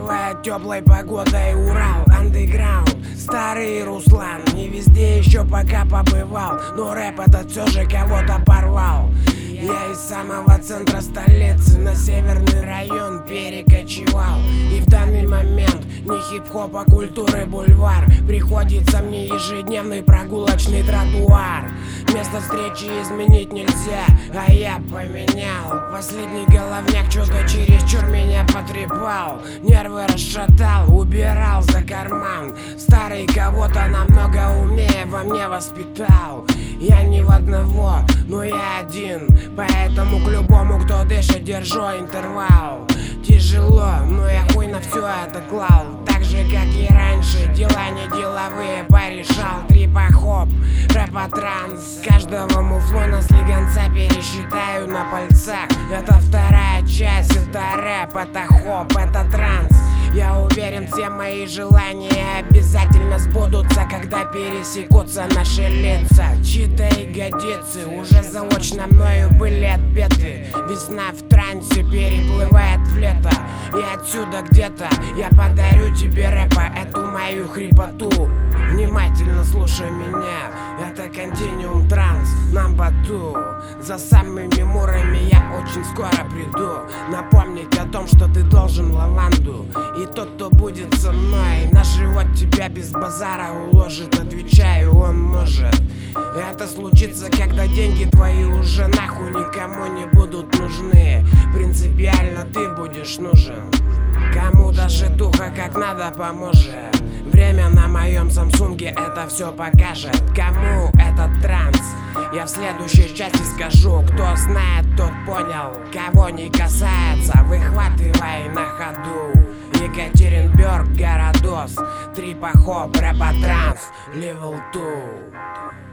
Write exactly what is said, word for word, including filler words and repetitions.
Одаривает теплой погодой Урал, андеграунд, старый Руслан. Не везде еще пока побывал, но рэп этот все же кого-то порвал. Я из самого центра столицы на северный район перекочевал. И в данный момент не хип-хоп, а культуры бульвар. Приходится мне ежедневный прогулочный тротуар. Место встречи изменить нельзя, а я поменял. Последний головняк что-то чересчур меня потрепал. Нервы расшатал, убирал за карман. Старый кого-то намного умнее во мне воспитал. Я не в одного, но я один, поэтому к любому, кто дышит, держу интервал. Тяжело, но я хуй на все это клал. Так же, как и раньше, дела не деловые порешал. Трипа-хоп, рэпа-транс, каждого муфлона слегонца пересчитаю на пальцах. Это вторая часть, это рэп, это хоп, это транс. Я уверен, все мои желания обязательно сбудутся, когда пересекутся наши лица. Чьи-то ягодицы уже заочно мною были отпеты. Весна в трансе переплывает в лето, и отсюда где-то я подарю тебе рэпа эту мою хрипоту. Внимательно слушай меня, это континуум транс на Бату. За самыми мурами я очень скоро приду, напомнить о том, что ты должен лаванду. И тот, кто будет со мной, на живот тебя без базара уложит. Отвечаю, он может. Это случится, когда деньги твои уже нахуй никому не будут нужны. Принципиально ты будешь нужен. Кому даже туха как надо поможет. Время на моем самсунге это все покажет. Кому этот транс, я в следующей части скажу. Кто знает, тот понял. Кого не касается, выхватывай на ходу. Екатеринбург, Городос, Трипа-хоп, рэпа-транс, левел два.